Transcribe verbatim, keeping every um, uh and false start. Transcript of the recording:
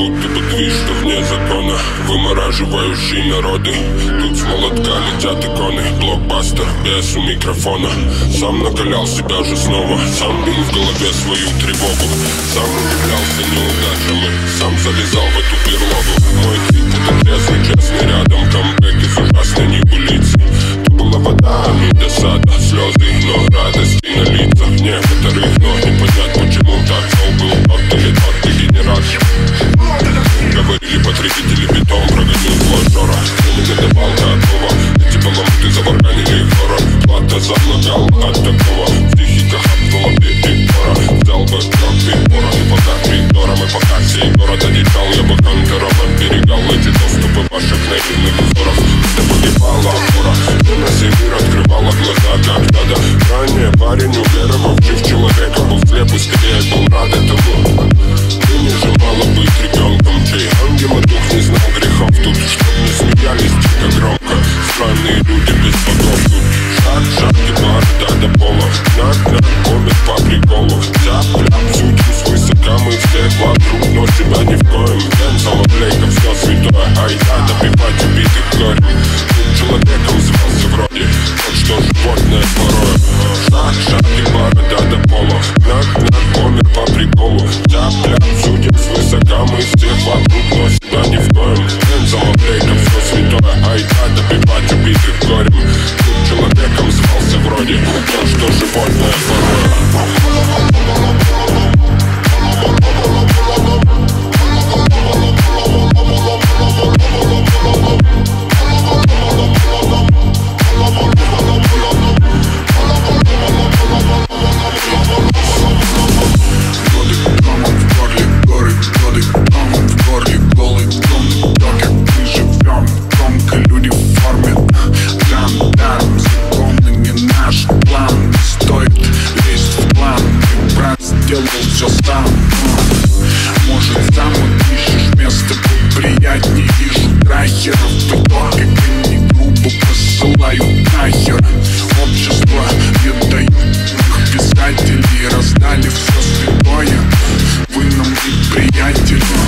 будто бы движется вне закона, вымораживающий народы. Тут с молотка летят иконы, блокбастер без у микрофона. Сам накалял себя же снова, сам бил в голове свою тревогу, сам удивлялся неудачам и сам залезал в эту берлогу. Мой тип — это трезвый, честный рядом, камбэк из ужасной небылицы. То была вода, а не досада, слезы, но радости на лицах некоторых, но не понять, почему так. Зол был тот или тот дегенерат. Говорили потребители, бетон прогонил злой жора. Я негодовал готово, эти баламуты заварганили хоррор. Плата замлагал от такого, психика хапнула перекора. Взял бы кровь пора, и пока придором, и пока сей город одичал, я бы хантером оберегал эти доступы ваших наивных взоров. Ты погибала опора, ты на сей мир открывала глаза, как надо. Ранее парень, уверовавший в человека, был слеп и скорее был рад этому. Ты не желала быть ребенком, чей ангел и дух не знал грехов. Тут чтоб не смеялись дико громко странные люди без богов. Тут шаг, шаг и борода до пола, нак-нак, комик по приколу. Тяп-ляп, судьбу свысока, мы всех вокруг, но тебя ни в коем. Дэн Соловлейка, все святое, айда добивать убитых горем. Тут человеком звался вроде тот, что животное порой. Шаг, шаг и борода до пола, нак-нак, комик по приколу. Тяп-ляп, судим свысока, мы всех вокруг, но себя ни в коем. Дэн Соловлейка, все святое, айда добивать убитых горем. Тут человеком звался вроде тот, что животное порой. Делал все сам. Может, сам ищешь место поприятнее. Вижу трахеров в итоге, они грубо посылают нахер. Общество не дают их писателей, раздали все святое. Вы нам не приятели.